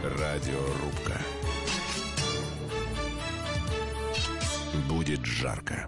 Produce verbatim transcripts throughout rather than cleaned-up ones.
Радиорубка. Будет жарко.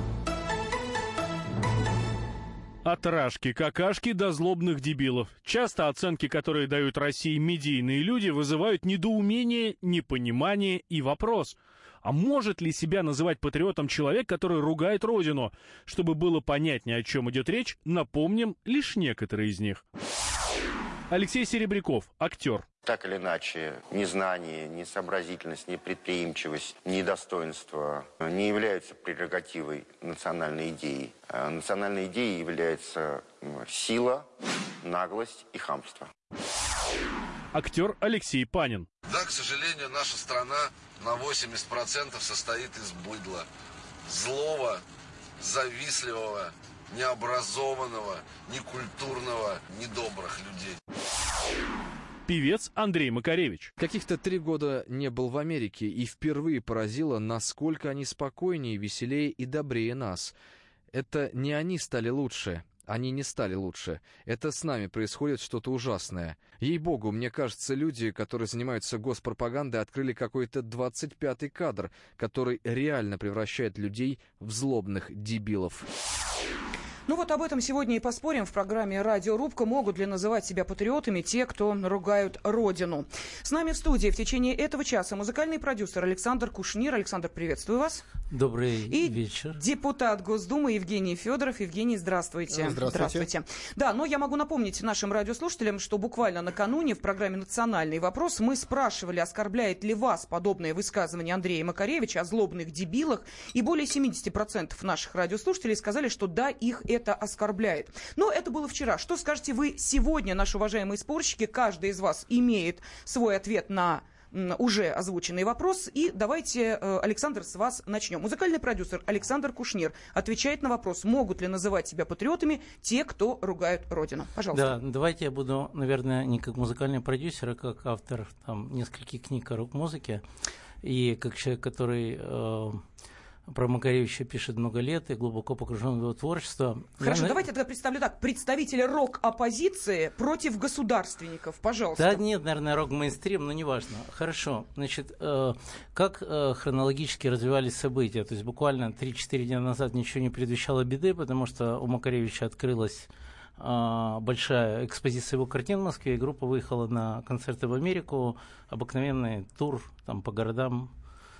От рашки-какашки до злобных дебилов. Часто оценки, которые дают России медийные люди, вызывают недоумение, непонимание и вопрос. А может ли себя называть патриотом человек, который ругает Родину? Чтобы было понятнее, о чем идет речь, напомним лишь некоторые из них. Алексей Серебряков, актер. Так или иначе, незнание, несообразительность, непредприимчивость, недостоинство не являются прерогативой национальной идеи. А национальной идеей является сила, наглость и хамство. Актер Алексей Панин. Да, к сожалению, наша страна на восемьдесят процентов состоит из быдла. Злого, завистливого, необразованного, некультурного, недобрых людей. Певец Андрей Макаревич. Каких-то три года не был в Америке и впервые поразило, насколько они спокойнее, веселее и добрее нас. Это не они стали лучше, они не стали лучше. Это с нами происходит что-то ужасное. Ей-богу, мне кажется, люди, которые занимаются госпропагандой, открыли какой-то двадцать пятый кадр, который реально превращает людей в злобных дебилов. Ну вот об этом сегодня и поспорим в программе «Радиорубка». Могут ли называть себя патриотами те, кто ругают Родину? С нами в студии в течение этого часа музыкальный продюсер Александр Кушнир. Александр, приветствую вас. Добрый и вечер. Депутат Госдумы Евгений Федоров. Евгений, здравствуйте. Здравствуйте. Здравствуйте. Да, но я могу напомнить нашим радиослушателям, что буквально накануне в программе «Национальный вопрос» мы спрашивали, оскорбляет ли вас подобное высказывание Андрея Макаревича о злобных дебилах, и более семьдесят процентов наших радиослушателей сказали, что да, их это это оскорбляет. Но это было вчера. Что скажете вы сегодня, наши уважаемые спорщики? Каждый из вас имеет свой ответ на м, уже озвученный вопрос. И давайте, э, Александр, с вас начнем. Музыкальный продюсер Александр Кушнир отвечает на вопрос, могут ли называть себя патриотами те, кто ругают Родину. Пожалуйста. Да, давайте я буду, наверное, не как музыкальный продюсер, а как автор там, нескольких книг о рок-музыке. И как человек, который... Э, про Макаревича пишет много лет и глубоко погружен в его творчество. Хорошо, Я... давайте тогда представлю так. Представители рок-оппозиции против государственников. Пожалуйста. Да нет, наверное, рок-мейнстрим, но неважно. Хорошо. Значит, э, как э, хронологически развивались события? То есть буквально три-четыре дня назад ничего не предвещало беды, потому что у Макаревича открылась э, большая экспозиция его картин в Москве, и группа выехала на концерты в Америку. Обыкновенный тур там, по городам,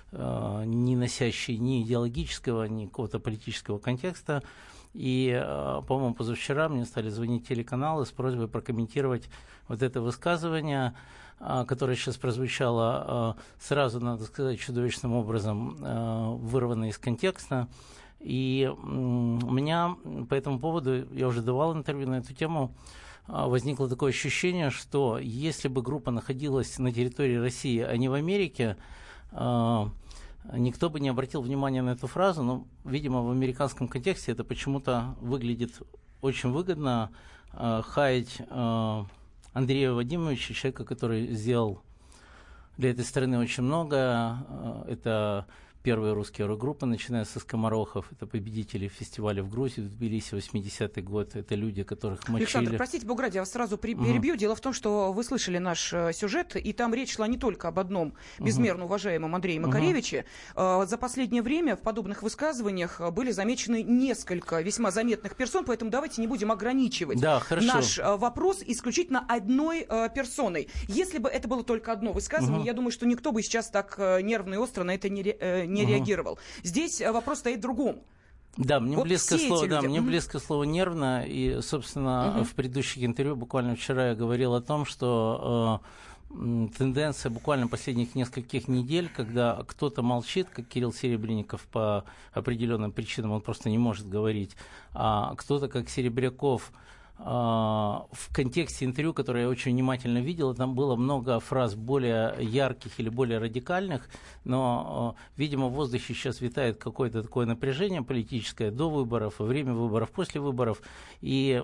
не носящий ни идеологического, ни какого-то политического контекста. И, по-моему, позавчера мне стали звонить телеканалы с просьбой прокомментировать вот это высказывание, которое сейчас прозвучало сразу, надо сказать, чудовищным образом вырвано из контекста. И у меня по этому поводу, я уже давал интервью на эту тему, возникло такое ощущение, что если бы группа находилась на территории России, а не в Америке, никто бы не обратил внимания на эту фразу, но, видимо, в американском контексте это почему-то выглядит очень выгодно. Хаять Андрея Вадимовича, человека, который сделал для этой страны очень много. Это первые русские рок-группы, начиная со скоморохов. Это победители фестиваля в Грузии в Тбилиси, восьмидесятый год. Это люди, которых мочили. Александр, простите, Бога ради, я вас сразу перебью. Угу. Дело в том, что вы слышали наш э, сюжет, и там речь шла не только об одном безмерно уважаемом Андрее Макаревиче. Угу. Э, за последнее время в подобных высказываниях были замечены несколько весьма заметных персон, поэтому давайте не будем ограничивать да, наш э, вопрос исключительно одной э, персоной. Если бы это было только одно высказывание, угу. я думаю, что никто бы сейчас так э, нервно и остро на это не, э, не угу. реагировал. Здесь э, вопрос стоит в другом. Да, мне, вот близко слово, да, мне mm-hmm. близко слово «нервно», и, собственно, mm-hmm. в предыдущих интервью, буквально вчера я говорил о том, что э, тенденция буквально последних нескольких недель, когда кто-то молчит, как Кирилл Серебренников по определенным причинам, он просто не может говорить, а кто-то, как Серебряков, в контексте интервью, которое я очень внимательно видел, там было много фраз более ярких или более радикальных, но, видимо, в воздухе сейчас витает какое-то такое напряжение политическое до выборов, во время выборов, после выборов. И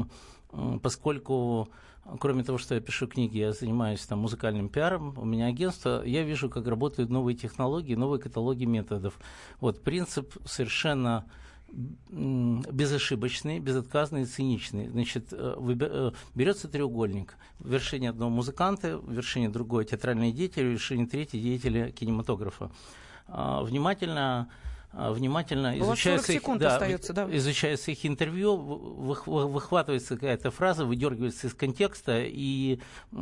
поскольку, кроме того, что я пишу книги, я занимаюсь там музыкальным пиаром, у меня агентство, я вижу, как работают новые технологии, новые каталоги методов. Вот принцип совершенно безошибочный, безотказный и циничный. Значит, берется треугольник. В вершине одного музыканта, в вершине другой театральный деятель, в вершине третий деятеля кинематографа. Внимательно, внимательно изучается их, да, остается, да. изучается их интервью, выхватывается какая-то фраза, выдергивается из контекста, и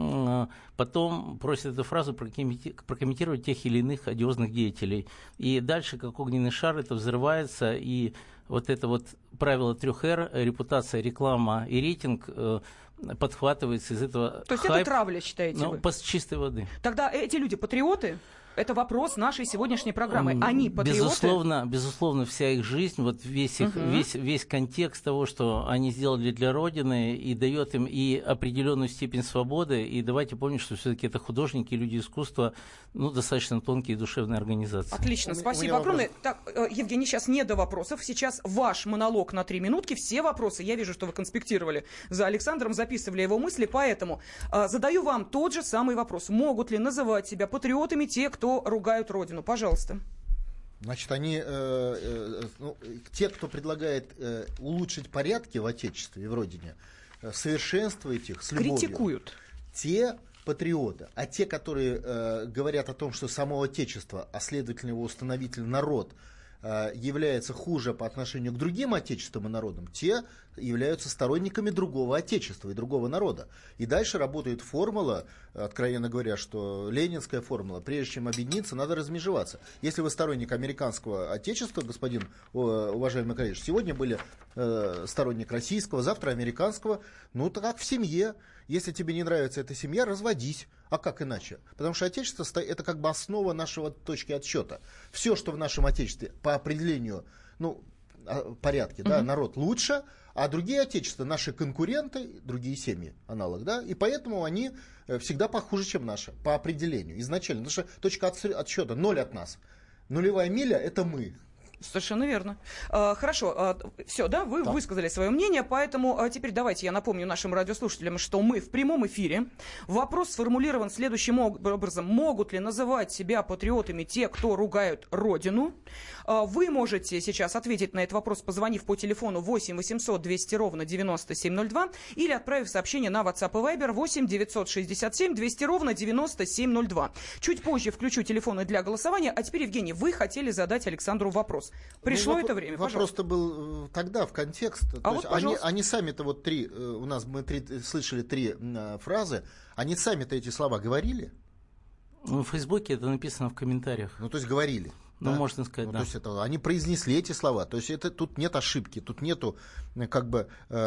потом просят эту фразу прокомментировать тех или иных одиозных деятелей. И дальше, как огненный шар, это взрывается, и вот это вот правило трех эр, репутация, реклама и рейтинг, подхватывается из этого. То есть хайп, это травля, считаете ну, вы? По чистой воды. Тогда эти люди патриоты? Это вопрос нашей сегодняшней программы. Они патриоты? Безусловно, безусловно, вся их жизнь, вот весь, их, uh-huh. весь, весь контекст того, что они сделали для Родины, и дает им и определенную степень свободы. И давайте помним, что все-таки это художники, люди искусства, ну, достаточно тонкие душевные организации. Отлично, спасибо огромное. Так, Евгений, сейчас не до вопросов. Сейчас ваш монолог на три минутки. Все вопросы, я вижу, что вы конспектировали за Александром, записывали его мысли, поэтому э, задаю вам тот же самый вопрос. Могут ли называть себя патриотами те, кто ругают Родину? Пожалуйста. Значит, они, э, э, ну, те, кто предлагает э, улучшить порядки в Отечестве и в Родине, э, совершенствовать их с любовью. Критикуют. Те патриоты, а те, которые э, говорят о том, что само Отечество, а следовательно его установитель народ, э, является хуже по отношению к другим отечествам и народам, те являются сторонниками другого отечества и другого народа. И дальше работает формула, откровенно говоря, что ленинская формула: прежде чем объединиться, надо размежеваться. Если вы сторонник американского отечества, господин уважаемый коллега, сегодня были э, сторонник российского, завтра американского, ну так как в семье. Если тебе не нравится эта семья, разводись. А как иначе? Потому что отечество – это как бы основа нашего точки отсчета. Все, что в нашем отечестве по определению, ну, порядке, да, народ лучше, а другие отечества, наши конкуренты, другие семьи, аналог, да, и поэтому они всегда похуже, чем наши, по определению, изначально. Потому что точка отсчета ноль от нас. Нулевая миля – это мы. Совершенно верно. А, хорошо, а, все, да, вы да. высказали свое мнение, поэтому а, теперь давайте я напомню нашим радиослушателям, что мы в прямом эфире. Вопрос сформулирован следующим образом: могут ли называть себя патриотами те, кто ругают Родину? А, вы можете сейчас ответить на этот вопрос, позвонив по телефону восемь восемьсот двести ровно девяносто семь ноль два или отправив сообщение на WhatsApp и Viber восемь девятьсот шестьдесят семь двести ровно девяносто семь ноль два. Чуть позже включу телефоны для голосования. А теперь, Евгений, вы хотели задать Александру вопрос. Пришло ну, это время, вопрос-то был тогда в контекст. А То вот, есть они, они сами-то вот три, у нас мы три, слышали три а, фразы, они сами-то эти слова говорили? Ну, в Фейсбуке это написано в комментариях. Ну, то есть говорили. Ну, да? можно сказать, ну, да. То есть это, они произнесли эти слова. То есть это, тут нет ошибки, тут нету как бы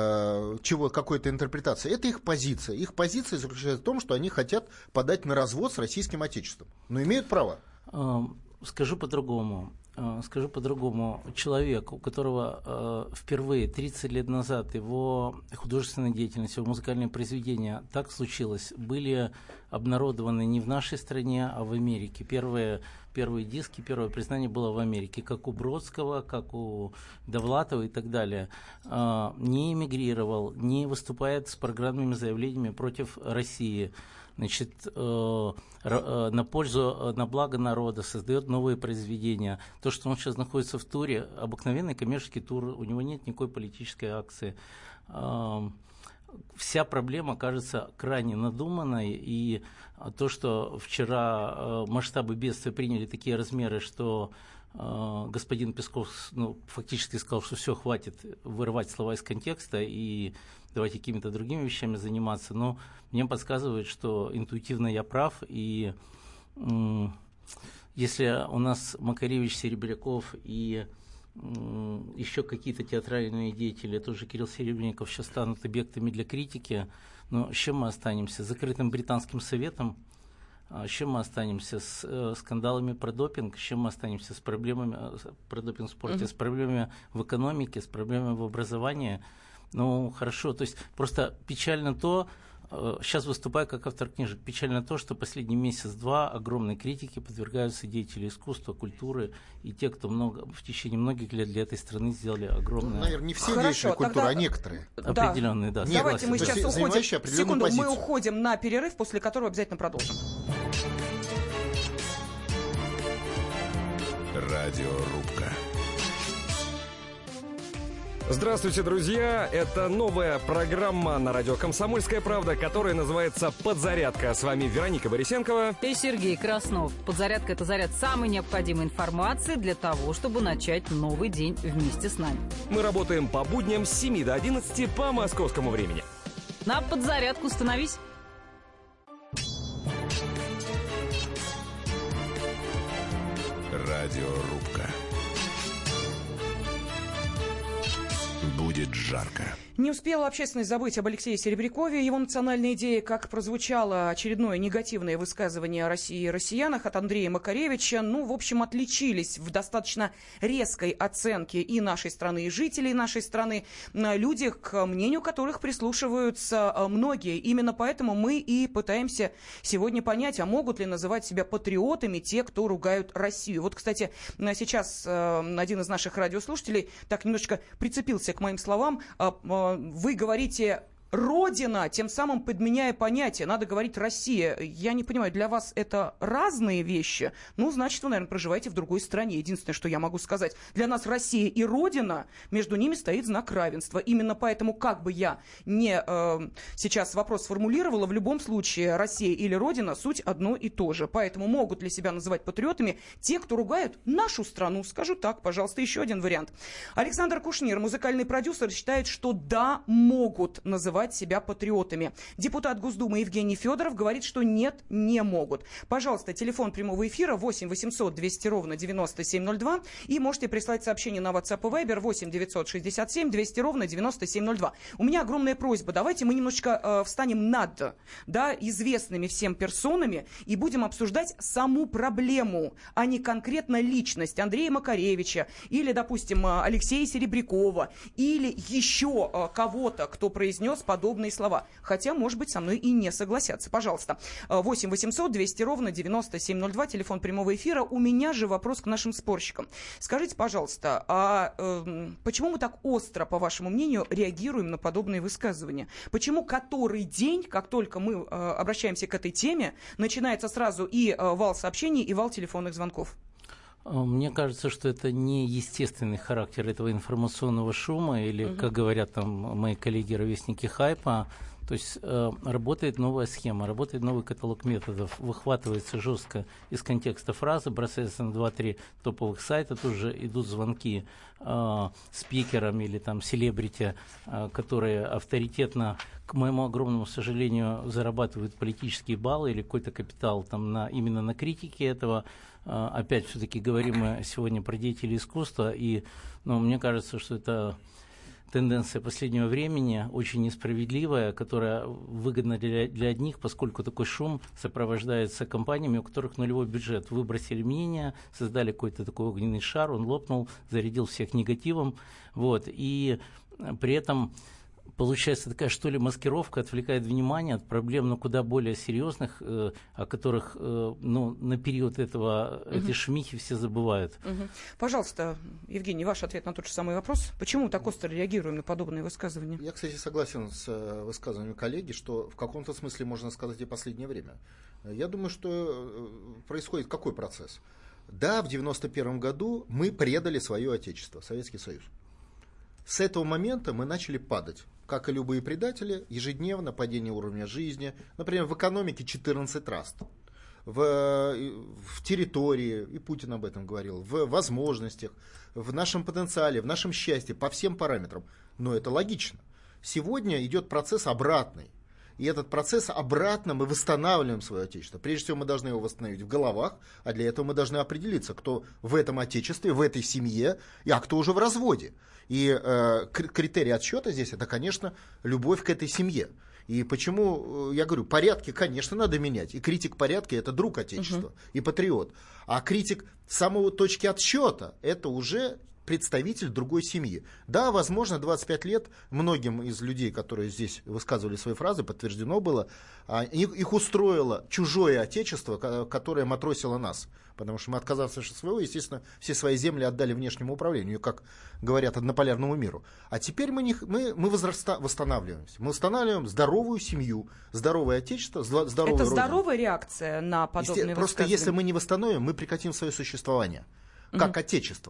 э, чего, какой-то интерпретации. Это их позиция. Их позиция заключается в том, что они хотят подать на развод с российским отечеством. Но имеют право. Скажу по-другому. Скажу по-другому, человек, у которого э, впервые тридцать лет назад его художественная деятельность, его музыкальные произведения, так случилось, были обнародованы не в нашей стране, а в Америке. Первые, первые диски, первое признание было в Америке, как у Бродского, как у Довлатова и так далее. Э, не эмигрировал, не выступает с программными заявлениями против России. Значит, э, э, на пользу, на благо народа, создает новые произведения. То, что он сейчас находится в туре, обыкновенный коммерческий тур, у него нет никакой политической акции. Э, вся проблема кажется крайне надуманной, и то, что вчера э, масштабы бедствия приняли такие размеры, что э, господин Песков ну, фактически сказал, что все, хватит вырывать слова из контекста и давайте какими-то другими вещами заниматься, но мне подсказывает, что интуитивно я прав, и м- если у нас Макаревич, Серебряков и м- еще какие-то театральные деятели, тоже Кирилл Серебренников, сейчас станут объектами для критики, но с чем мы останемся? С закрытым британским советом? С чем мы останемся? С э, скандалами про допинг? С чем мы останемся? С проблемами э, про допинг в спорте? Mm-hmm. С проблемами в экономике? С проблемами в образовании? Ну, хорошо, то есть просто печально то, э, сейчас выступаю как автор книжек, печально то, что последний месяц-два огромной критики подвергаются деятели искусства, культуры и те, кто много, в течение многих лет для этой страны сделали огромное... Ну, наверное, не все Хорошо, деятели культуры, тогда... а некоторые. Да. Определенные, да. Нет, давайте мы сейчас уходим. Секунду, позицию. Мы уходим на перерыв, после которого обязательно продолжим. Радиорубка. Здравствуйте, друзья! Это новая программа на радио «Комсомольская правда», которая называется «Подзарядка». С вами Вероника Борисенкова и Сергей Краснов. «Подзарядка» — это заряд самой необходимой информации для того, чтобы начать новый день вместе с нами. Мы работаем по будням с семи до одиннадцати по московскому времени. На подзарядку становись. Радиорубка. Будет жарко. Не успела общественность забыть об Алексее Серебрякове, его национальной идее, как прозвучало очередное негативное высказывание о России и россиянах от Андрея Макаревича. Ну, в общем, отличились в достаточно резкой оценке и нашей страны, и жителей нашей страны, люди, к мнению которых прислушиваются многие. Именно поэтому мы и пытаемся сегодня понять, а могут ли называть себя патриотами те, кто ругают Россию. Вот, кстати, сейчас один из наших радиослушателей так немножечко прицепился к моим словам. Вы говорите «Родина», тем самым подменяя понятие. Надо говорить «Россия». Я не понимаю, для вас это разные вещи? Ну, значит, вы, наверное, проживаете в другой стране. Единственное, что я могу сказать. Для нас Россия и Родина, между ними стоит знак равенства. Именно поэтому, как бы я не э, сейчас вопрос сформулировала, в любом случае Россия или Родина суть одно и то же. Поэтому могут ли себя называть патриотами те, кто ругают нашу страну? Скажу так, пожалуйста, еще один вариант. Александр Кушнир, музыкальный продюсер, считает, что да, могут называть себя патриотами. Депутат Госдумы Евгений Федоров говорит, что нет, не могут. Пожалуйста, телефон прямого эфира восемь восемьсот двести ровно девяносто семь ноль два и можете прислать сообщение на WhatsApp и Viber восемь девятьсот шестьдесят семь двести ровно девяносто семь ноль два. У меня огромная просьба, давайте мы немножечко э, встанем над, да, известными всем персонами и будем обсуждать саму проблему, а не конкретно личность Андрея Макаревича или, допустим, Алексея Серебрякова или еще э, кого-то, кто произнес подобные слова. Хотя, может быть, со мной и не согласятся. Пожалуйста, восемь восемьсот двести ровно девяносто семь ноль два, телефон прямого эфира. У меня же вопрос к нашим спорщикам. Скажите, пожалуйста, а э, почему мы так остро, по вашему мнению, реагируем на подобные высказывания? Почему который день, как только мы э, обращаемся к этой теме, начинается сразу и э, вал сообщений, и вал телефонных звонков? Мне кажется, что это не естественный характер этого информационного шума, или, угу. как говорят там мои коллеги-ровесники, хайпа. То есть э, работает новая схема, работает новый каталог методов, выхватывается жестко из контекста фразы, бросается на два-три топовых сайта, тут же идут звонки э, спикерам или там селебрити, э, которые авторитетно, к моему огромному сожалению, зарабатывают политические баллы или какой-то капитал там на, именно на критике этого. Э, опять все-таки говорим мы сегодня про деятелей искусства, и ну, мне кажется, что это тенденция последнего времени, очень несправедливая, которая выгодна для, для одних, поскольку такой шум сопровождается компаниями, у которых нулевой бюджет. Выбросили мнение, создали какой-то такой огненный шар, он лопнул, зарядил всех негативом. Вот, и при этом получается такая, что ли, маскировка, отвлекает внимание от проблем, ну, куда более серьезных, э, о которых, э, ну, на период этого, угу. этой шумихи все забывают. Угу. Пожалуйста, Евгений, ваш ответ на тот же самый вопрос. Почему так остро реагируем на подобные высказывания? Я, кстати, согласен с высказыванием коллеги, что в каком-то смысле можно сказать и последнее время. Я думаю, что происходит какой процесс? Да, в девяносто первом году мы предали свое отечество, Советский Союз. С этого момента мы начали падать. Как и любые предатели, ежедневно падение уровня жизни. Например, в экономике четырнадцать раз. В, в территории, и Путин об этом говорил, в возможностях, в нашем потенциале, в нашем счастье, по всем параметрам. Но это логично. Сегодня идет процесс обратный. И этот процесс обратно мы восстанавливаем свое отечество. Прежде всего мы должны его восстановить в головах, а для этого мы должны определиться, кто в этом отечестве, в этой семье, а кто уже в разводе. И э, критерий отсчета здесь это, конечно, любовь к этой семье. И почему, я говорю, порядки, конечно, надо менять. И критик порядка — это друг отечества, угу. и патриот. А критик с самого точки отсчета — это уже представитель другой семьи. Да, возможно, двадцать пять лет многим из людей, которые здесь высказывали свои фразы, подтверждено было, их, их устроило чужое отечество, которое матросило нас. Потому что мы, отказавшись от своего, естественно, все свои земли отдали внешнему управлению, как говорят, однополярному миру. А теперь мы, не, мы, мы возраста, восстанавливаемся. Мы восстанавливаем здоровую семью, здоровое отечество, здоровую Это родину. Здоровая реакция на подобные высказывания? Просто если мы не восстановим, мы прекратим свое существование как угу. отечество.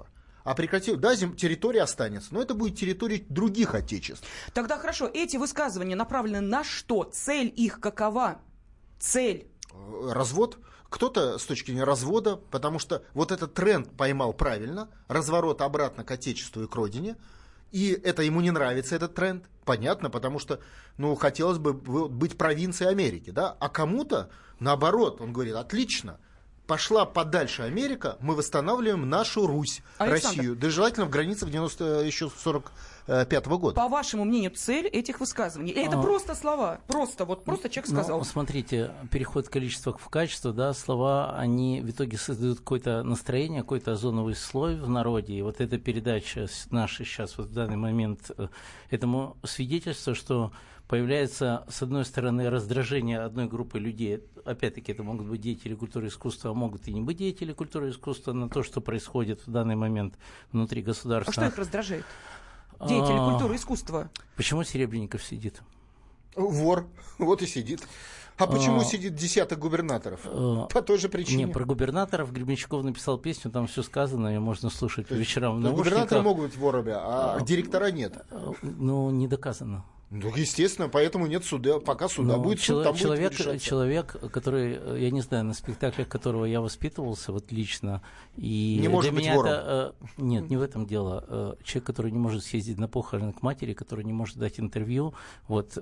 А прекратил, да, зем, территория останется, но это будет территория других отечеств. Тогда хорошо, эти высказывания направлены на что? Цель их какова? Цель? Развод. Кто-то с точки зрения развода, потому что вот этот тренд поймал правильно, разворот обратно к отечеству и к родине, и это ему не нравится, этот тренд, понятно, потому что, ну, хотелось бы быть провинцией Америки, да, а кому-то, наоборот, он говорит, отлично, пошла подальше Америка, мы восстанавливаем нашу Русь, Александр, Россию, да желательно в границах девяносто, еще сорок пятого года. По вашему мнению, цель этих высказываний? Это а... просто слова, просто, вот просто человек сказал. Ну, смотрите, переход количества в качество, да, слова, они в итоге создают какое-то настроение, какой-то озоновый слой в народе, и вот эта передача наша сейчас, вот в данный момент, этому свидетельство, что появляется, с одной стороны, раздражение одной группы людей, опять-таки, это могут быть деятели культуры и искусства, а могут и не быть деятели культуры и искусства, на то, что происходит в данный момент внутри государства. А что их раздражает? Деятели а... культуры и искусства. Почему Серебренников сидит? Вор, вот и сидит. А почему а... сидит десяток губернаторов? А... По той же причине. Не, про губернаторов Гребенщиков написал песню, там все сказано, ее можно слушать по вечерам в наушниках. Губернаторы могут быть ворами, а, а директора нет. Ну, не доказано. Ну, естественно, поэтому нет суда, пока суда Но будет суд, там человек, будет решаться. Человек, который, я не знаю, на спектаклях которого я воспитывался, вот лично, и не может быть вором. Это, нет, не в этом дело. Человек, который не может съездить на похороны к матери, который не может дать интервью, вот,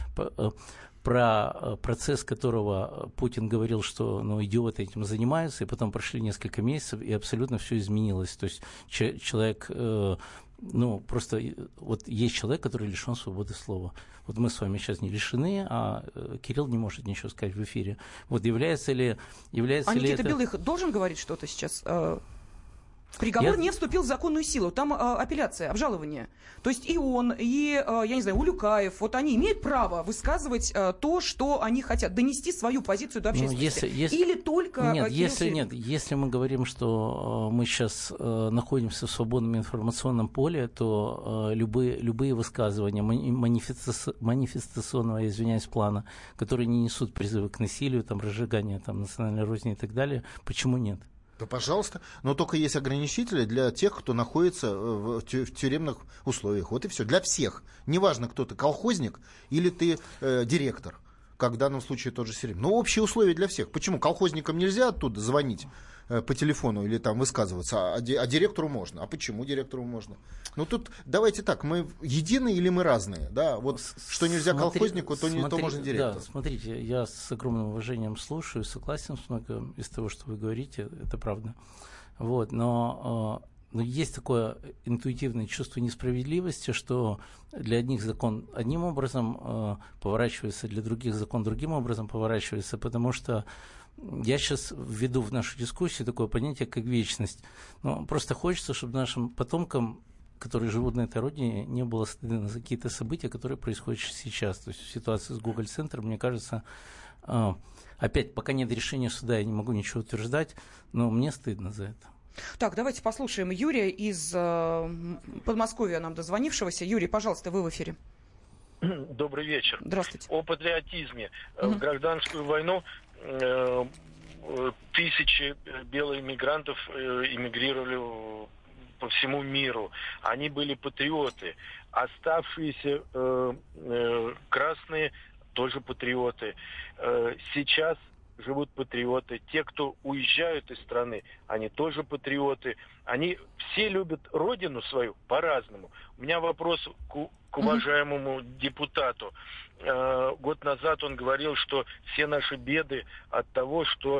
про процесс которого Путин говорил, что, ну, идиоты этим занимаются, и потом прошли несколько месяцев, и абсолютно все изменилось. То есть человек... Ну, просто вот есть человек, который лишен свободы слова. Вот мы с вами сейчас не лишены, а Кирилл не может ничего сказать в эфире. Вот является ли, является а ли Никита это... Белых должен говорить что-то сейчас? Приговор Я... не вступил в законную силу, там а, апелляция, обжалование. То есть и он, и, а, я не знаю, Улюкаев, вот они имеют право высказывать а, то, что они хотят, донести свою позицию до общественности. Ну, если, если... Или только... Нет, а, если, нет, если мы говорим, что а, мы сейчас а, находимся в свободном информационном поле, то а, любые, любые высказывания манифеста... манифестационного, я извиняюсь, плана, которые не несут призывы к насилию, там, разжиганию там, национальной розни и так далее, почему нет? Да, пожалуйста. Но только есть ограничители для тех, кто находится в тюремных условиях. Вот и все. Для всех. Неважно, кто ты, колхозник или ты э, директор. Как в данном случае тот же Серебренников. Но общие условия для всех. Почему? Колхозникам нельзя оттуда звонить э, по телефону или там высказываться, а, а директору можно. А почему директору можно? Ну тут давайте так, мы едины или мы разные? Да? Вот что нельзя смотри, колхознику, то, смотри, не, то можно директору. Да, смотрите, я с огромным уважением слушаю, согласен с многим из того, что вы говорите, это правда. Вот, но... Но есть такое интуитивное чувство несправедливости, что для одних закон одним образом э, поворачивается, для других закон другим образом поворачивается, потому что я сейчас введу в нашу дискуссию такое понятие, как вечность. Но просто хочется, чтобы нашим потомкам, которые живут на этой родине, не было стыдно за какие-то события, которые происходят сейчас. То есть в ситуации с Google-центром, мне кажется, э, опять, пока нет решения суда, я не могу ничего утверждать, но мне стыдно за это. Так, давайте послушаем Юрия из э, Подмосковья, нам дозвонившегося. Юрий, пожалуйста, вы в эфире. Добрый вечер. Здравствуйте. О патриотизме. Угу. В гражданскую войну э, тысячи белых мигрантов э, эмигрировали по всему миру. Они были патриоты. Оставшиеся э, э, красные тоже патриоты. Э, сейчас живут патриоты. Те, кто уезжают из страны, они тоже патриоты. Они все любят родину свою по-разному. У меня вопрос к, к уважаемому mm-hmm. депутату. Э, год назад он говорил, что все наши беды от того, что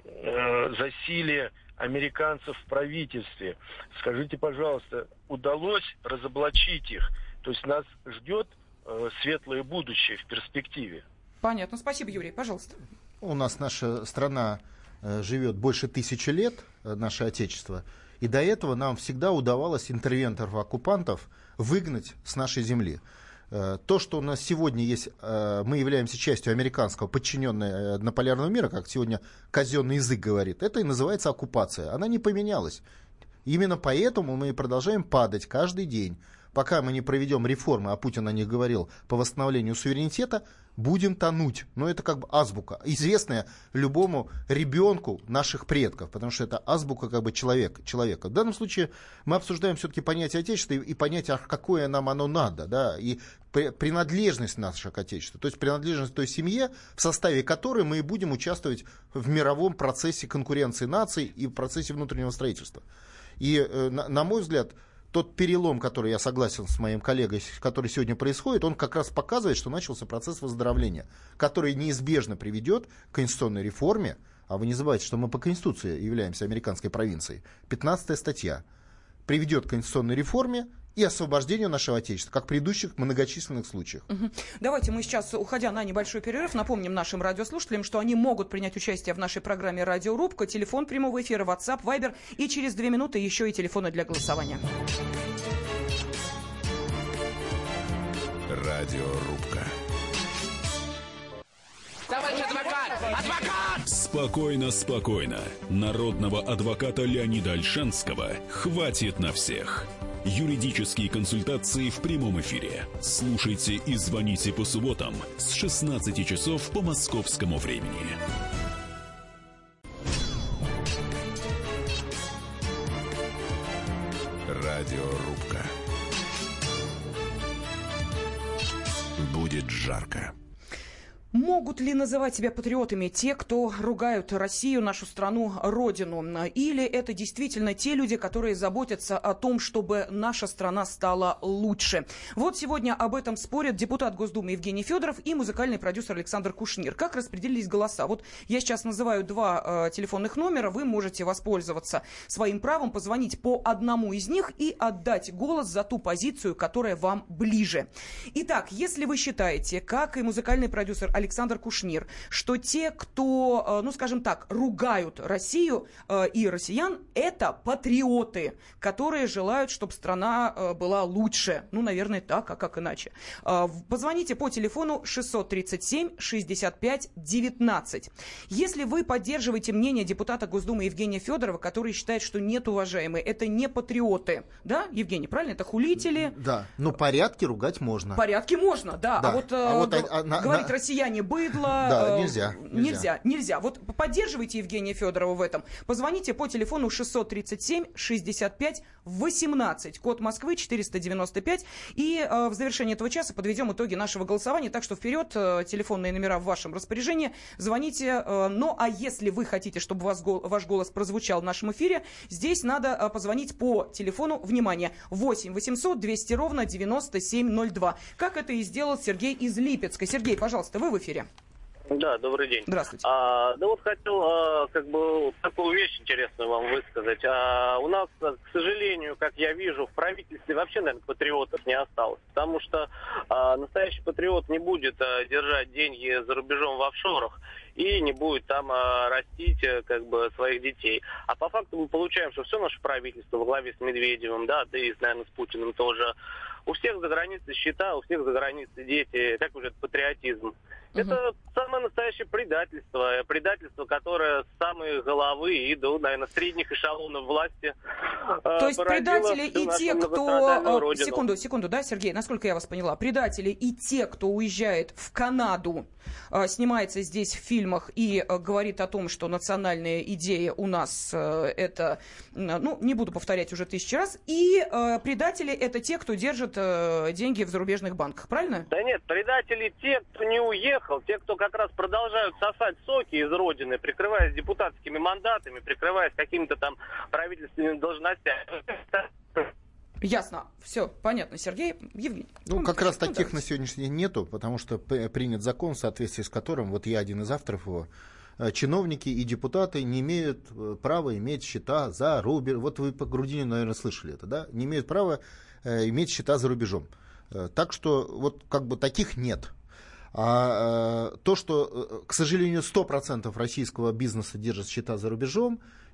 э, засилие американцев в правительстве. Скажите, пожалуйста, удалось разоблачить их? То есть нас ждет э, светлое будущее в перспективе? Понятно. Спасибо, Юрий. Пожалуйста. У нас наша страна э, живет больше тысячи лет, э, наше Отечество, и до этого нам всегда удавалось интервенторов-оккупантов выгнать с нашей земли. Э, то, что у нас сегодня есть, э, мы являемся частью американского подчиненного однополярного мира, как сегодня казенный язык говорит, это и называется оккупация. Она не поменялась. Именно поэтому мы продолжаем падать каждый день пока мы не проведем реформы, а Путин о них говорил, по восстановлению суверенитета, будем тонуть. Но это как бы азбука, известная любому ребенку наших предков, потому что это азбука как бы человек, человека. В данном случае мы обсуждаем все-таки понятие Отечества и, и понятие, а какое нам оно надо, да, и принадлежность нашего к Отечеству, то есть принадлежность той семье, в составе которой мы и будем участвовать в мировом процессе конкуренции наций и в процессе внутреннего строительства. И, э, на, на мой взгляд, тот перелом, который, я согласен с моим коллегой, который сегодня происходит, он как раз показывает, что начался процесс выздоровления, который неизбежно приведет к конституционной реформе. А вы не забывайте, что мы по Конституции являемся американской провинцией. пятнадцатая статья приведет к конституционной реформе и освобождению нашего Отечества, как в предыдущих многочисленных случаях. Угу. Давайте мы сейчас, уходя на небольшой перерыв, напомним нашим радиослушателям, что они могут принять участие в нашей программе «Радиорубка». Телефон прямого эфира, WhatsApp, Viber и через две минуты еще и телефоны для голосования. Радиорубка. Товарищ адвокат! Адвокат! Спокойно, спокойно. Народного адвоката Леонида Ольшанского хватит на всех. Юридические консультации в прямом эфире. Слушайте и звоните по субботам с шестнадцати часов по московскому времени. Радиорубка. Будет жарко. Могут ли называть себя патриотами те, кто ругают Россию, нашу страну, родину? Или это действительно те люди, которые заботятся о том, чтобы наша страна стала лучше? Вот сегодня об этом спорят депутат Госдумы Евгений Федоров и музыкальный продюсер Александр Кушнир. Как распределились голоса? Вот я сейчас называю два э, телефонных номера, вы можете воспользоваться своим правом, позвонить по одному из них и отдать голос за ту позицию, которая вам ближе. Итак, если вы считаете, как и музыкальный продюсер Александр Кушнир, что те, кто, ну, скажем так, ругают Россию и россиян, это патриоты, которые желают, чтобы страна была лучше. Ну, наверное, так, а как иначе. Позвоните по телефону шестьсот тридцать семь шестьдесят пять девятнадцать. Если вы поддерживаете мнение депутата Госдумы Евгения Федорова, который считает, что нет, уважаемые, это не патриоты. Да, Евгений, правильно? Это хулители. Да, но порядки ругать можно. Порядки можно, да. да. А вот, а вот г- а, а, говорить на... россияне не быдло. Да, э, нельзя, нельзя. Нельзя, нельзя. Вот поддерживайте Евгения Федорова в этом. Позвоните по телефону шестьсот тридцать семь шестьдесят пять восемнадцать, код Москвы четыреста девяносто пять. И э, в завершении этого часа подведем итоги нашего голосования. Так что вперед, э, телефонные номера в вашем распоряжении. Звоните. Э, ну, а если вы хотите, чтобы вас, гол, ваш голос прозвучал в нашем эфире, здесь надо э, позвонить по телефону, внимание, восемь восемьсот двести ровно девяносто семь ноль два. Как это и сделал Сергей из Липецка. Сергей, пожалуйста, вы в эфире. Да, добрый день. Здравствуйте. А, да вот хотел а, как бы такую вещь интересную вам высказать. А, у нас, к сожалению, как я вижу, в правительстве вообще, наверное, патриотов не осталось. Потому что а, настоящий патриот не будет а, держать деньги за рубежом в офшорах и не будет там а, растить как бы своих детей. А по факту мы получаем, что все наше правительство во главе с Медведевым, да, да и, наверное, с Путиным тоже, у всех за границей счета, у всех за границей дети, как уже это патриотизм. Uh-huh. Это самое настоящее предательство. Предательство, которое с самой головы и до, наверное, средних эшелонов власти. То есть предатели и те, кто... Секунду, секунду, да, Сергей, насколько я вас поняла. Предатели и те, кто уезжает в Канаду, снимается здесь в фильмах и говорит о том, что национальная идея у нас это... Ну, не буду повторять уже тысячи раз. И предатели это те, кто держит деньги в зарубежных банках, правильно? Да нет, предатели те, кто не уехал. Те, кто как раз продолжают сосать соки из Родины, прикрываясь депутатскими мандатами, прикрываясь какими-то там правительственными должностями. Ясно. Все, понятно, Сергей. Евгений. Ну, как раз таких на сегодняшний день нету, потому что принят закон, в соответствии с которым, вот я один из авторов его, чиновники и депутаты не имеют права иметь счета за рубежом. Вот вы по Грудинину, наверное, слышали это, да? Не имеют права иметь счета за рубежом. Так что вот как бы таких нет. А э, то, что, к сожалению, сто процентов российского бизнеса держит счета за рубежом,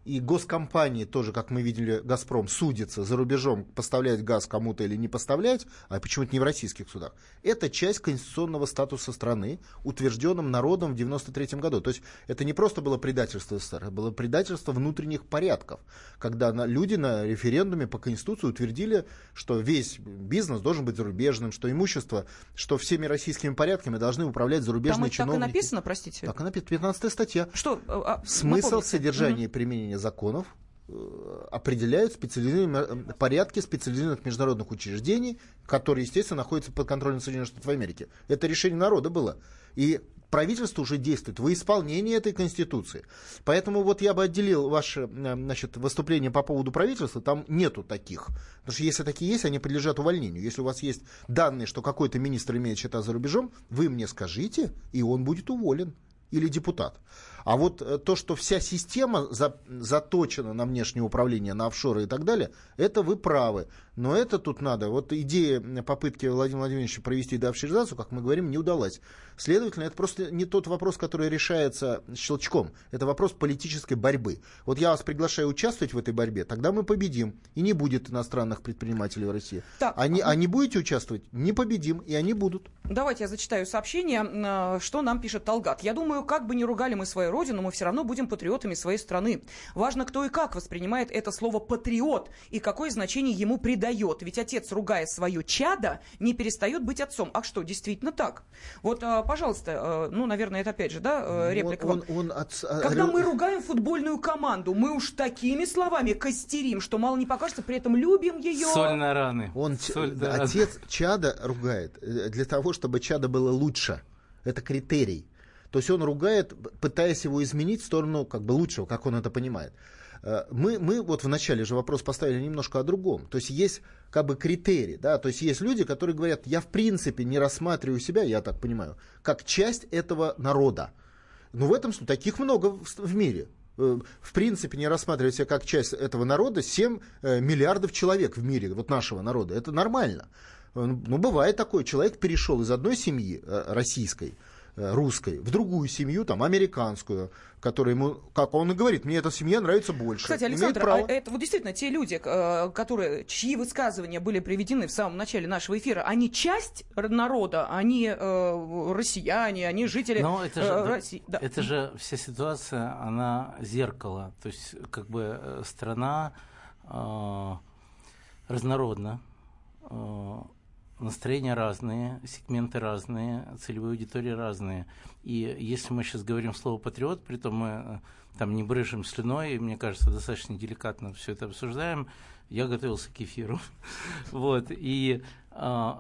и госкомпании тоже, как мы видели, «Газпром» судится за рубежом, поставлять газ кому-то или не поставлять, а почему-то не в российских судах, это часть конституционного статуса страны, утвержденным народом в девяносто третьем году. То есть это не просто было предательство СССР, это было предательство внутренних порядков, когда на, люди на референдуме по Конституции утвердили, что весь бизнес должен быть зарубежным, что имущество, что всеми российскими порядками должны управлять зарубежные Там чиновники. Так и написано, простите? Так и написано, пятнадцатая статья. Что? А, Смысл, напомните. содержание и Угу. применение законов определяют специализированные порядки специализированных международных учреждений, которые, естественно, находятся под контролем Соединенных Штатов Америки. Это решение народа было. И правительство уже действует во исполнении этой Конституции. Поэтому вот я бы отделил ваше, значит, выступление по поводу правительства. Там нету таких. Потому что если такие есть, они подлежат увольнению. Если у вас есть данные, что какой-то министр имеет счета за рубежом, вы мне скажите, и он будет уволен. Или депутат. А вот то, что вся система за, заточена на внешнее управление, на офшоры и так далее, это вы правы. Но это тут надо. Вот идея попытки Владимира Владимировича провести деофшоризацию, как мы говорим, не удалась. Следовательно, это просто не тот вопрос, который решается щелчком. Это вопрос политической борьбы. Вот я вас приглашаю участвовать в этой борьбе, тогда мы победим. И не будет иностранных предпринимателей в России. Так, они, а не будете участвовать, не победим, и они будут. Давайте я зачитаю сообщение, что нам пишет Талгат. Я думаю, как бы ни ругали мы свою родину, мы все равно будем патриотами своей страны. Важно, кто и как воспринимает это слово «патриот» и какое значение ему придает. Ведь отец, ругая свое чадо, не перестает быть отцом. А что, действительно так? Вот, пожалуйста, ну, наверное, это опять же, да, реплика он, вам. Он, он от... Когда мы ругаем футбольную команду, мы уж такими словами костерим, что мало не покажется, при этом любим ее. Соль на раны. Он, Соль на отец чадо ругает для того, чтобы чадо было лучше. Это критерий. То есть он ругает, пытаясь его изменить в сторону как бы лучшего, как он это понимает. Мы, мы вот в начале же вопрос поставили немножко о другом. То есть есть как бы критерий, да, то есть есть люди, которые говорят, я в принципе не рассматриваю себя, я так понимаю, как часть этого народа. Но в этом случае таких много в, в мире. В принципе не рассматривать себя как часть этого народа семь миллиардов человек в мире, вот нашего народа. Это нормально. Ну, бывает такое, человек перешел из одной семьи российской, русской, в другую семью, там, американскую, которая ему, как он и говорит, мне эта семья нравится больше. Кстати, Александр, а это вот действительно те люди, которые, чьи высказывания были приведены в самом начале нашего эфира, они часть народа, они э, россияне, они жители Но это же, э, России. Да. Это же вся ситуация, она зеркало. То есть, как бы, страна э, разнородна, э, настроения разные, сегменты разные, целевые аудитории разные. И если мы сейчас говорим слово «патриот», притом мы там не брызжем слюной, и, мне кажется, достаточно деликатно все это обсуждаем, я готовился к эфиру. Вот, и, а,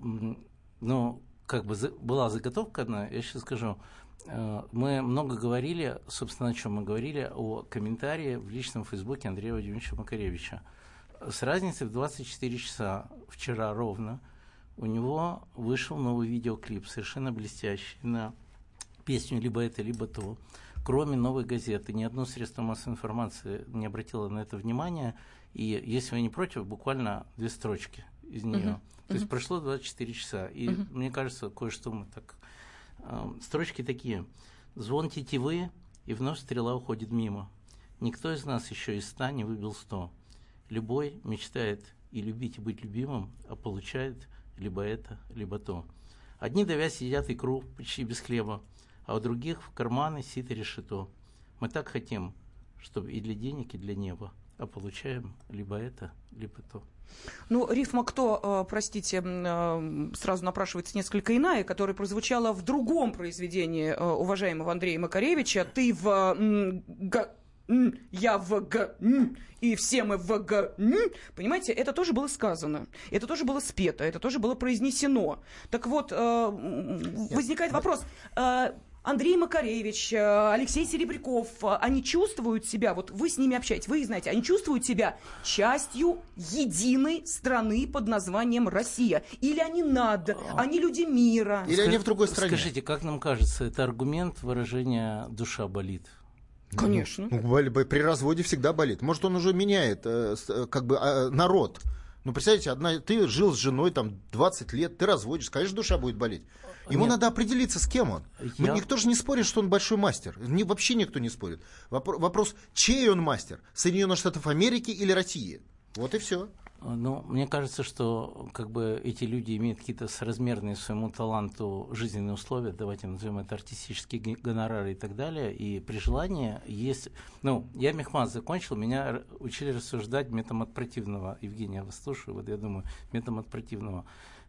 ну, как бы была заготовка одна, я сейчас скажу. Мы много говорили, собственно, о чем мы говорили, о комментарии в личном фейсбуке Андрея Владимировича Макаревича. С разницей в двадцать четыре часа, вчера ровно, у него вышел новый видеоклип, совершенно блестящий, на песню либо это, либо то. Кроме «Новой газеты», ни одно средство массовой информации не обратило на это внимания. И если вы не против, буквально две строчки из нее. Uh-huh. То есть uh-huh. прошло двадцать четыре часа. И uh-huh. мне кажется, кое-что мы так... Э, строчки такие. «Звон тетивы, и вновь стрела уходит мимо. Никто из нас еще из ста не выбил сто. Любой мечтает и любить, и быть любимым, а получает либо это, либо то. Одни давя сидят икру почти без хлеба, а у других в карманы сито решето. Мы так хотим, чтобы и для денег, и для неба, а получаем либо это, либо то». Ну, рифма «кто», простите, сразу напрашивается несколько иная, которая прозвучала в другом произведении уважаемого Андрея Макаревича. «Ты в... я в г, и все мы в г, понимаете, это тоже было сказано, это тоже было спето, это тоже было произнесено. Так вот, возникает вопрос, Андрей Макаревич, Алексей Серебряков, они чувствуют себя, вот вы с ними общаетесь, вы их знаете, они чувствуют себя частью единой страны под названием Россия? Или они над, они люди мира? Или они в другой стране? Скажите, как нам кажется, это аргумент выражения «душа болит»? Конечно. Ну, при разводе всегда болит. Может, он уже меняет э, как бы э, народ. Ну, представляете, одна, ты жил с женой там двадцать лет, ты разводишь, конечно, душа будет болеть. Ему Нет. надо определиться, с кем он. Я... Никто же не спорит, что он большой мастер. Ни, вообще никто не спорит. Вопро- вопрос, чей он мастер? Соединенных Штатов Америки или России? Вот и все. Ну, мне кажется, что как бы эти люди имеют какие-то соразмерные своему таланту жизненные условия, давайте назовем это артистические гонорары и так далее, и при желании есть... Ну, я мехмат закончил, меня учили рассуждать методом от противного. Евгения, я вас слушаю, вот я думаю, методом от противного.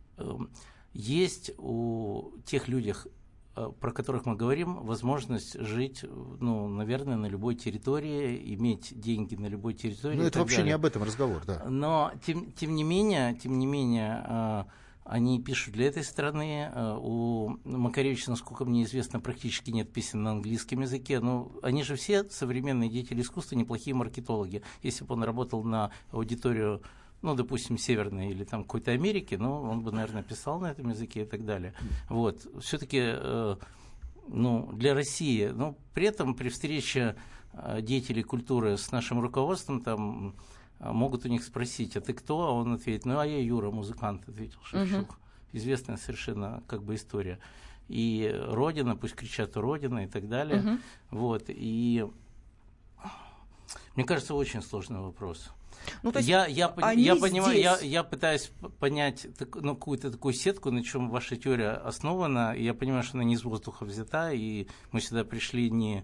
Есть у тех людей, про которых мы говорим, возможность жить, ну, наверное, на любой территории, иметь деньги на любой территории. Ну, это вообще далее. не об этом разговор, да. Но, тем, тем не менее, тем не менее, они пишут для этой страны. У Макаревича, насколько мне известно, практически нет песен на английском языке. Но они же все современные деятели искусства, неплохие маркетологи. Если бы он работал на аудиторию, ну, допустим, Северной или там какой-то Америки, ну, он бы, наверное, писал на этом языке и так далее. Вот. Все-таки, э, ну, для России, ну, при этом при встрече э, деятелей культуры с нашим руководством, там, э, могут у них спросить, а ты кто? А он ответит, ну, а я Юра, музыкант, ответил Шевчук. Uh-huh. Известная совершенно, как бы, история. И Родина, пусть кричат Родина и так далее. Uh-huh. Вот. И мне кажется, очень сложный вопрос. Ну, то есть я, я, я понимаю, здесь... я, я пытаюсь понять ну, какую-то такую сетку, на чем ваша теория основана, и я понимаю, что она не из воздуха взята, и мы сюда пришли не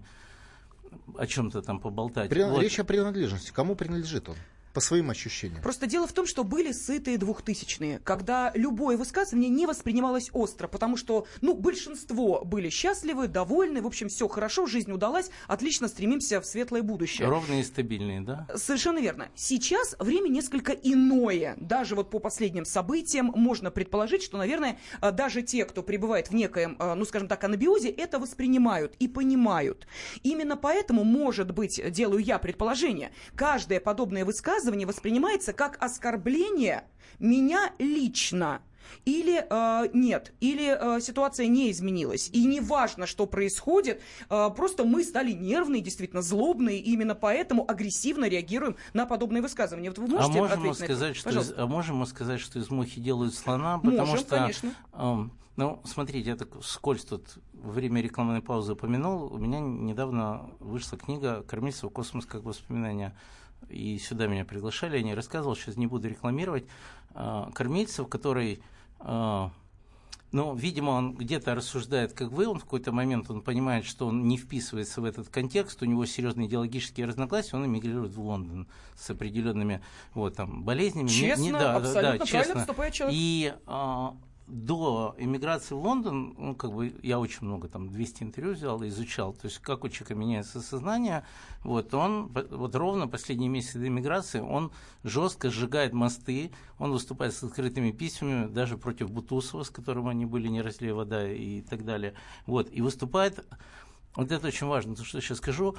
о чем-то там поболтать. При... Вот. Речь о принадлежности. Кому принадлежит он? По своим ощущениям. Просто дело в том, что были сытые двухтысячные, когда любое высказывание не воспринималось остро, потому что, ну, большинство были счастливы, довольны, в общем, все хорошо, жизнь удалась, отлично стремимся в светлое будущее. Ровные и стабильные, да? Совершенно верно. Сейчас время несколько иное. Даже вот по последним событиям можно предположить, что, наверное, даже те, кто пребывает в некоем, ну, скажем так, анабиозе, это воспринимают и понимают. Именно поэтому, может быть, делаю я предположение, каждое подобное высказывание воспринимается как оскорбление меня лично. Или э, нет, или э, ситуация не изменилась. И не важно, что происходит, э, просто мы стали нервные, действительно злобные, и именно поэтому агрессивно реагируем на подобные высказывания. Вот вы можете а, можем мы ответить сказать, на это? что из, а можем мы сказать, что из мухи делают слона? Потому Можем, что, конечно. Э, ну, смотрите, я так вскользь тут во время рекламной паузы упомянул, у меня недавно вышла книга «Кормильцева. Космос как воспоминания». И сюда меня приглашали, я не рассказывал, сейчас не буду рекламировать. Кормильцев, который, ну, видимо, он где-то рассуждает, как вы, он в какой-то момент он понимает, что он не вписывается в этот контекст, у него серьезные идеологические разногласия, он эмигрирует в Лондон с определенными вот, там, болезнями. Честно, не, не, да, абсолютно да, правильно честно. поступает человек. И а, до эмиграции в Лондон, ну, как бы, я очень много, там, двести интервью взял и изучал, то есть, как у человека меняется сознание, вот, он, вот ровно последние месяцы до эмиграции, он жестко сжигает мосты, он выступает с открытыми письмами, даже против Бутусова, с которым они были, не разлей вода и так далее, вот, и выступает, вот это очень важно, то, что я сейчас скажу,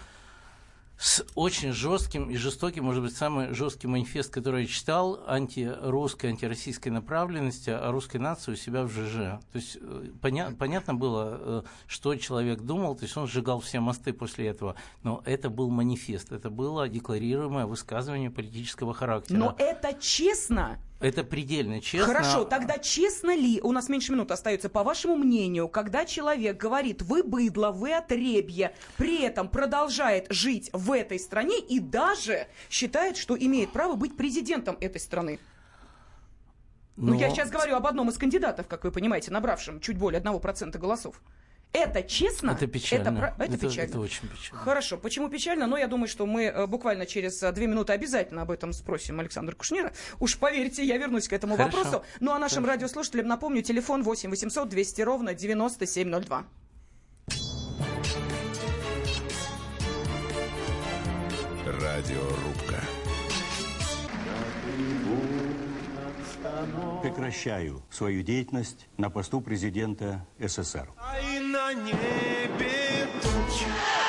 с очень жестким и жестоким, может быть, самый жесткий манифест, который я читал, антирусской, антироссийской направленности, о русской нации у себя в ЖЖ. То есть поня- понятно было, что человек думал, то есть он сжигал все мосты после этого, но это был манифест, это было декларируемое высказывание политического характера. Но это честно. Это предельно честно. Хорошо, тогда честно ли, у нас меньше минуты остается, по вашему мнению, когда человек говорит, вы быдло, вы отребье, при этом продолжает жить в этой стране и даже считает, что имеет право быть президентом этой страны? Но... Ну, я сейчас говорю об одном из кандидатов, как вы понимаете, набравшем чуть более одного процента голосов. Это честно? Это печально. Это, это, это, печально. Это очень печально. Хорошо. Почему печально? Но я думаю, что мы буквально через две минуты обязательно об этом спросим Александра Кушнира. Уж поверьте, я вернусь к этому Хорошо. вопросу. Ну а нашим Хорошо. радиослушателям напомню, телефон восемь восемьсот двести ровно девяносто семь ноль два. Радиорубка. Прекращаю свою деятельность на посту президента СССР. И на небе тучи.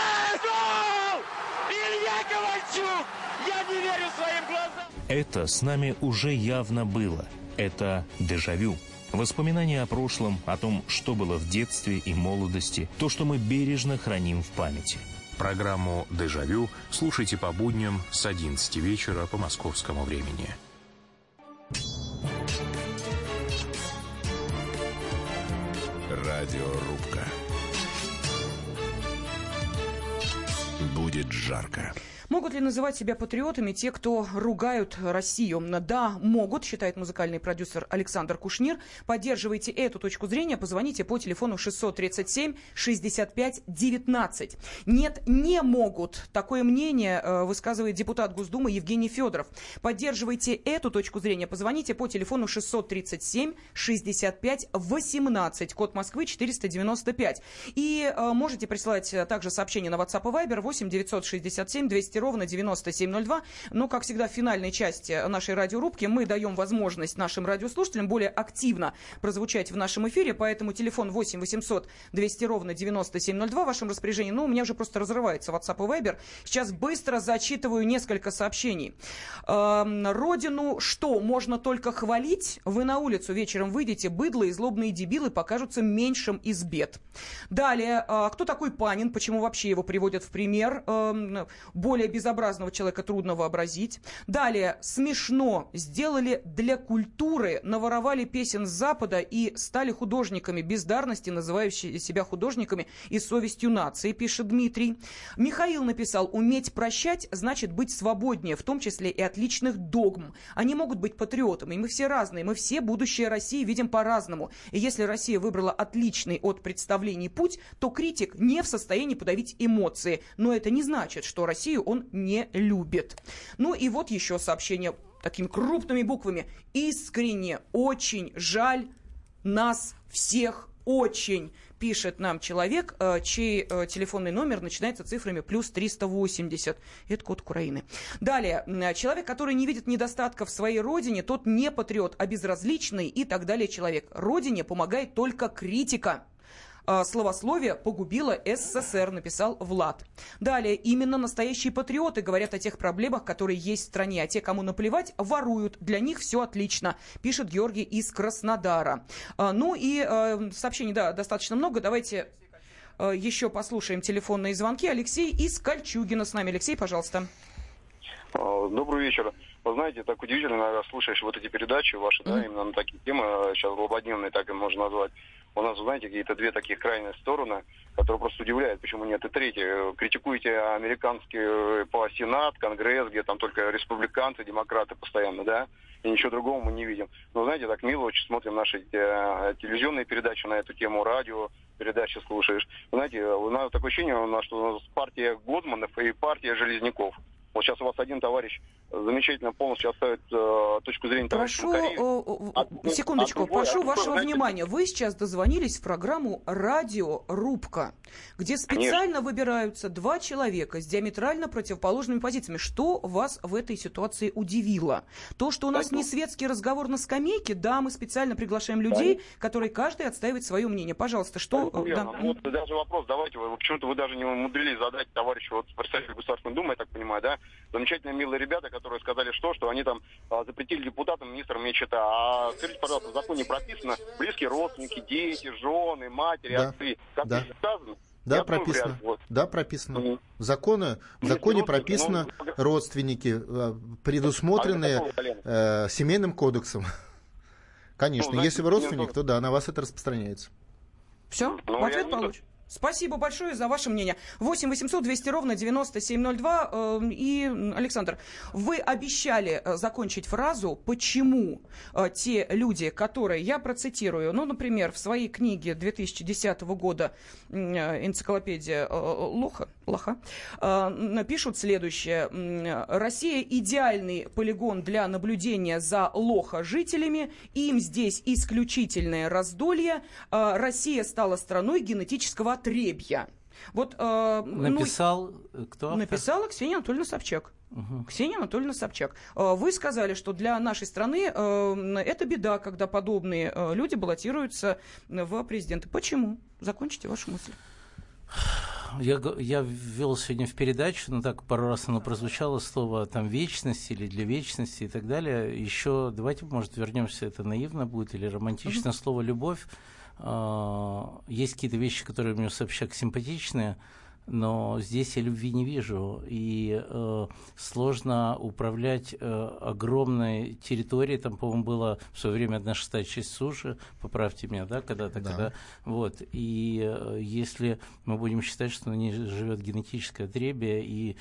Илья Ковальчук! Я не верю своим глазам! Это с нами уже явно было. Это дежавю. Воспоминания о прошлом, о том, что было в детстве и молодости, то, что мы бережно храним в памяти. Программу «Дежавю» слушайте по будням с одиннадцати вечера по московскому времени. Радиорубка. Будет жарко. Могут ли называть себя патриотами те, кто ругают Россию? Да, могут, считает музыкальный продюсер Александр Кушнир. Поддерживайте эту точку зрения, позвоните по телефону шестьсот тридцать семь шестьдесят пять девятнадцать. Нет, не могут. Такое мнение высказывает депутат Госдумы Евгений Федоров. Поддерживайте эту точку зрения, позвоните по телефону шестьсот тридцать семь шестьдесят пять восемнадцать, код Москвы четыреста девяносто пять. И э, можете присылать также сообщение на WhatsApp и Viber восемь девятьсот шестьдесят семь двести ровно девяносто семь ноль два. Но, как всегда, в финальной части нашей радиорубки мы даем возможность нашим радиослушателям более активно прозвучать в нашем эфире, поэтому телефон восемь восемьсот двести ровно девяносто семь ноль два в вашем распоряжении. Ну, у меня уже просто разрывается WhatsApp и Viber. Сейчас быстро зачитываю несколько сообщений. Эм, родину что, можно только хвалить? Вы на улицу вечером выйдете, быдло и злобные дебилы покажутся меньшим из бед. Далее, э, кто такой Панин? Почему вообще его приводят в пример? Э, более безобразного человека трудно вообразить. Далее, смешно. Сделали для культуры, наворовали песен с Запада и стали художниками бездарности, называющие себя художниками и совестью нации, пишет Дмитрий. Михаил написал: уметь прощать значит быть свободнее, в том числе и от личных догм. Они могут быть патриотами, и мы все разные, мы все будущее России видим по-разному. И если Россия выбрала отличный от представлений путь, то критик не в состоянии подавить эмоции. Но это не значит, что Россию он не любит. Ну и вот еще сообщение такими крупными буквами. Искренне, очень жаль нас всех, очень, пишет нам человек, чей телефонный номер начинается цифрами плюс триста восемьдесят. Это код Украины. Далее. Человек, который не видит недостатков в своей родине, тот не патриот, а безразличный и так далее человек. Родине помогает только критика. Словословие погубило СССР, написал Влад. Далее, именно настоящие патриоты говорят о тех проблемах, которые есть в стране, а те, кому наплевать, воруют. Для них все отлично, пишет Георгий из Краснодара. Ну и сообщений, да, достаточно много. Давайте еще послушаем телефонные звонки. Алексей из Кольчугино с нами. Алексей, пожалуйста. Добрый вечер. Вы знаете, так удивительно, иногда слушаешь вот эти передачи ваши, mm-hmm. да, именно на такие темы, сейчас злободневные, так и можно назвать. У нас, знаете, какие-то две таких крайние стороны, которые просто удивляют, почему нет и третьей. Критикуете американский по Сенат, Конгресс, где там только республиканцы, демократы постоянно, да, и ничего другого мы не видим. Но, знаете, так мило очень смотрим наши телевизионные передачи на эту тему, радио, передачи слушаешь. Знаете, у нас такое ощущение, у нас, что у нас партия Годманов и партия Железняков. Вот сейчас у вас один товарищ замечательно полностью оставит э, точку зрения товарища Макаревича. А, секундочку, а другой, прошу а вашего другой, внимания. Знаете... Вы сейчас дозвонились в программу «Радиорубка», где специально Конечно. выбираются два человека с диаметрально противоположными позициями. Что вас в этой ситуации удивило? То, что у нас так, не светский разговор на скамейке, да, мы специально приглашаем людей, да. которые каждый отстаивает свое мнение. Пожалуйста, что... Да, да. Вот даже вопрос, давайте, вы, почему-то вы даже не умудрились задать товарищу, вот, представителю Государственной Думы, я так понимаю, да, замечательные милые ребята, которые сказали, что, что они там а, запретили депутатам, министрам мечета. А скажите, пожалуйста, в законе прописано близкие родственники, дети, жены, матери, да. отцы. Как да. это сказано? Да, прописано. Вариант, вот. Да, прописано. Mm-hmm. Законы, в законе прописано ну, родственники, предусмотренные а э, семейным кодексом. Конечно, ну, знаете, если вы родственник, то да, на вас это распространяется. Все, ну, ответ получен. Спасибо большое за ваше мнение. восемь восемьсот двести ровно девяносто семь ноль два. И, Александр, вы обещали закончить фразу, почему те люди, которые, я процитирую, ну, например, в своей книге две тысячи десятого года «Энциклопедия Лоха», Лоха пишут следующее. Россия идеальный полигон для наблюдения за лохо-жителями. Им здесь исключительное раздолье. Россия стала страной генетического отребья. Вот, э, написал ну, кто? Автор? Написала Ксения Анатольевна Собчак. Угу. Ксения Анатольевна Собчак. Вы сказали, что для нашей страны э, это беда, когда подобные э, люди баллотируются в президенты. Почему? Закончите вашу мысль. Я, я ввел сегодня в передачу, но так пару раз оно прозвучало, слово там вечность или для вечности и так далее. Еще давайте, может, вернемся, это наивно будет или романтично, угу. слово любовь. Есть какие-то вещи, которые мне Собчак симпатичны. но здесь я любви не вижу, и э, сложно управлять э, огромной территорией, там, по-моему, было в свое время одна шестая часть суши, поправьте меня, да, когда-то, да. когда, вот, и э, если мы будем считать, что на ней живет генетическое отребье, и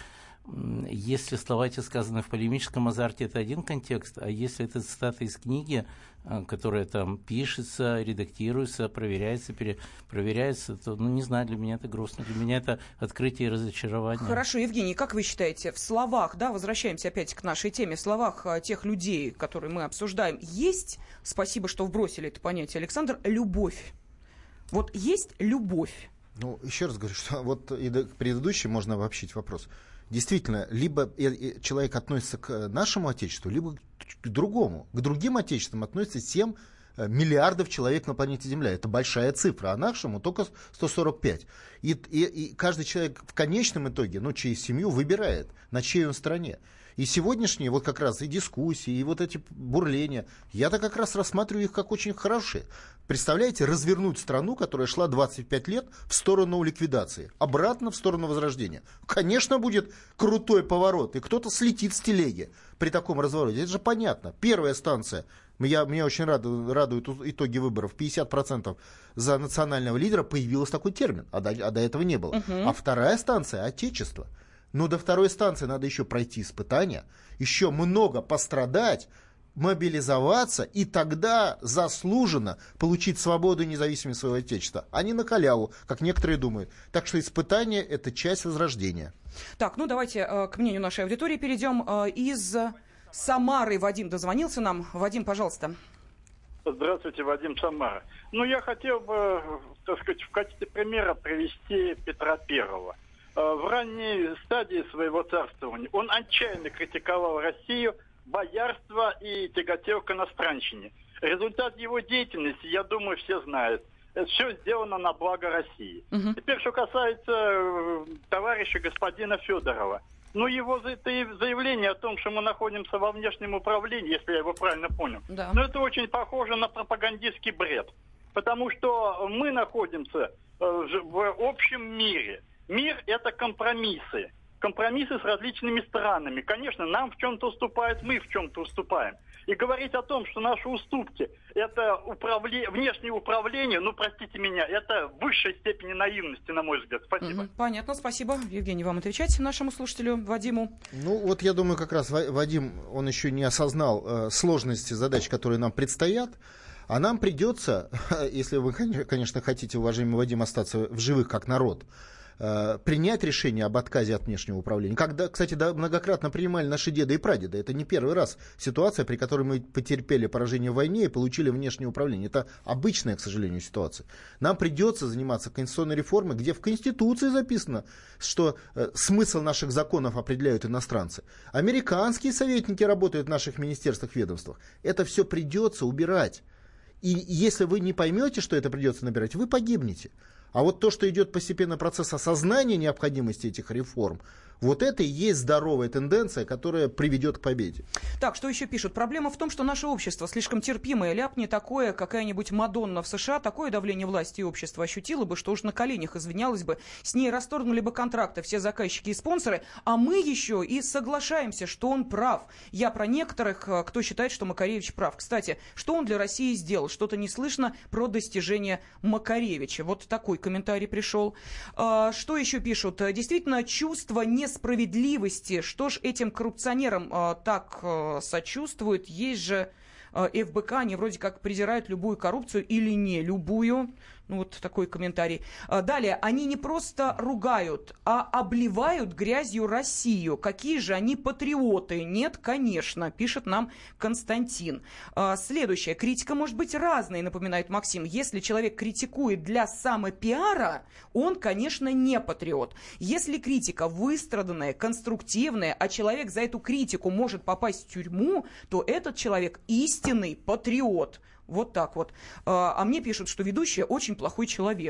если слова эти сказаны в полемическом азарте, это один контекст, а если это цитата из книги, которая там пишется, редактируется, проверяется, перепроверяется, то, ну, не знаю, для меня это грустно, для меня это открытие и разочарование. Хорошо, Евгений, как вы считаете, в словах, да, возвращаемся опять к нашей теме, в словах тех людей, которые мы обсуждаем, есть, спасибо, что вбросили это понятие, Александр, любовь? Вот есть любовь? Ну, еще раз говорю, что вот и к предыдущему можно обобщить вопрос. Действительно, либо человек относится к нашему отечеству, либо к другому. К другим отечествам относится семь миллиардов человек на планете Земля. Это большая цифра, а нашему только сто сорок пять. И, и, и каждый человек в конечном итоге, ну, через семью выбирает, на чьей он стороне. И сегодняшние вот как раз и дискуссии, и вот эти бурления, я-то как раз рассматриваю их как очень хорошие. Представляете, развернуть страну, которая шла двадцать пять лет в сторону ликвидации, обратно в сторону возрождения. Конечно, будет крутой поворот, и кто-то слетит с телеги при таком развороте. Это же понятно. Первая станция, я, меня очень радуют, радуют итоги выборов, пятьдесят процентов за национального лидера, появился такой термин, а до, а до этого не было. Uh-huh. А вторая станция – отечество. Но до второй станции надо еще пройти испытания, еще много пострадать, мобилизоваться и тогда заслуженно получить свободу и независимость своего отечества, а не на халяву, как некоторые думают. Так что испытание – это часть возрождения. Так, ну давайте э, к мнению нашей аудитории перейдем. Э, из Самары Вадим дозвонился нам. Вадим, пожалуйста. Здравствуйте, Вадим, Самара. Ну, я хотел бы, так сказать, в качестве примера привести Петра Первого. В ранней стадии своего царствования он отчаянно критиковал Россию, боярство и тяготел к иностранщине. Результат его деятельности, я думаю, все знают. Это все сделано на благо России. Угу. Теперь, что касается э, товарища господина Федорова. Ну, его заявление о том, что мы находимся во внешнем управлении, если я его правильно понял, да. Ну, это очень похоже на пропагандистский бред. Потому что мы находимся э, в общем мире. Мир – это компромиссы. Компромиссы с различными странами. Конечно, нам в чем-то уступают, мы в чем-то уступаем. И говорить о том, что наши уступки – это управле... внешнее управление, ну, простите меня, это в высшей степени наивности, на мой взгляд. Спасибо. Mm-hmm. Понятно, спасибо. Евгений, вам отвечать, нашему слушателю Вадиму? Ну, вот я думаю, как раз Вадим, он еще не осознал э, сложности задач, которые нам предстоят. А нам придется, если вы, конечно, хотите, уважаемый Вадим, остаться в живых как народ, принять решение об отказе от внешнего управления. Когда, кстати, да, многократно принимали наши деды и прадеды. Это не первый раз ситуация, при которой мы потерпели поражение в войне и получили внешнее управление. Это обычная, к сожалению, ситуация. Нам придется заниматься конституционной реформой, где в Конституции записано, что э, смысл наших законов определяют иностранцы. Американские советники работают в наших министерствах, ведомствах. Это все придется убирать. И если вы не поймете, что это придется набирать, вы погибнете. А вот то, что идет постепенно процесс осознания необходимости этих реформ, вот это и есть здоровая тенденция, которая приведет к победе. Так, что еще пишут? Проблема в том, что наше общество слишком терпимое. Ляпни такое, какая-нибудь Мадонна в США, такое давление власти и общества ощутило бы, что уж на коленях извинялась бы, с ней расторгнули бы контракты все заказчики и спонсоры, а мы еще и соглашаемся, что он прав. Я про некоторых, кто считает, что Макаревич прав. Кстати, что он для России сделал? Что-то не слышно про достижения Макаревича. Вот такой комментарий пришел. Что еще пишут? Действительно, чувство не справедливости. Что ж этим коррупционерам э, так э, сочувствуют? Есть же э, эф бэ ка, они вроде как презирают любую коррупцию или не любую. Ну, вот такой комментарий. Далее, они не просто ругают, а обливают грязью Россию. Какие же они патриоты? Нет, конечно, пишет нам Константин. Следующая. Критика может быть разной, напоминает Максим. Если человек критикует для самопиара, он, конечно, не патриот. Если критика выстраданная, конструктивная, а человек за эту критику может попасть в тюрьму, то этот человек истинный патриот. Вот так вот. А мне пишут, что ведущая очень плохой человек.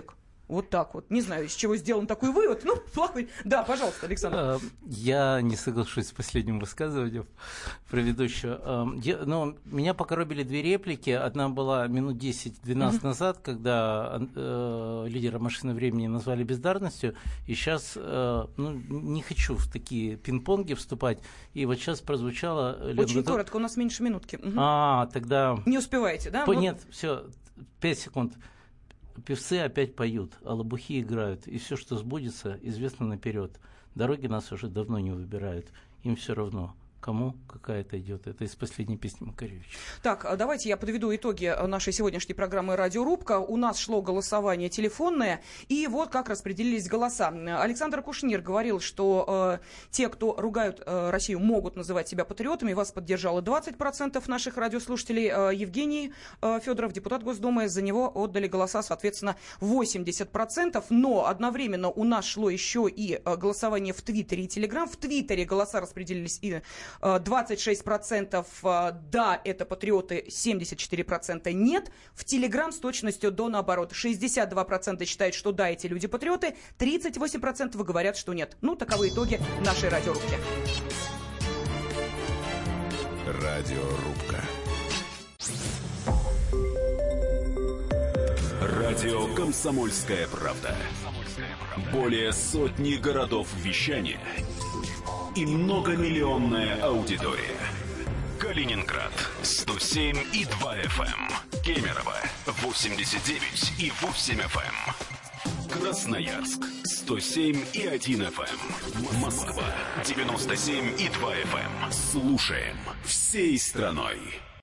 Вот так вот. Не знаю, из чего сделан такой вывод. Ну, плохой. Да, пожалуйста, Александр. Я не соглашусь с последним высказыванием предыдущего. Я, ну, меня покоробили две реплики. Одна была минут десять-двенадцать mm-hmm. назад, когда э, лидера машины времени назвали бездарностью. И сейчас э, ну, не хочу в такие пинг-понги вступать. И вот сейчас прозвучало... Очень Лен... коротко, у нас меньше минутки. Угу. А, тогда... Не успеваете, да? По... Нет, все, пять секунд. Певцы опять поют, а лопухи играют, и все, что сбудется, известно наперед. Дороги нас уже давно не выбирают, им все равно. Кому какая-то идет. Это из последней песни Макаревича. Так, давайте я подведу итоги нашей сегодняшней программы «Радиорубка». У нас шло голосование телефонное, и вот как распределились голоса. Александр Кушнир говорил, что э, те, кто ругают э, Россию, могут называть себя патриотами. Вас поддержало двадцать процентов наших радиослушателей. Э, Евгений э, Федоров, депутат Госдумы, за него отдали голоса, соответственно, восемьдесят процентов. Но одновременно у нас шло еще и э, голосование в Твиттере и Телеграм. В Твиттере голоса распределились и двадцать шесть процентов да, это патриоты, семьдесят четыре процента нет. В Телеграм с точностью до наоборот. шестьдесят два процента считают, что да, эти люди патриоты, тридцать восемь процентов говорят, что нет. Ну, таковы итоги нашей радиорубки. Радиорубка. Радио «Комсомольская правда». Более сотни городов вещания и многомиллионная аудитория. Калининград сто семь и два эф эм, Кемерово восемьдесят девять и восемь эф эм, Красноярск сто семь и один эф эм, Москва девяносто семь и два эф эм. Слушаем всей страной.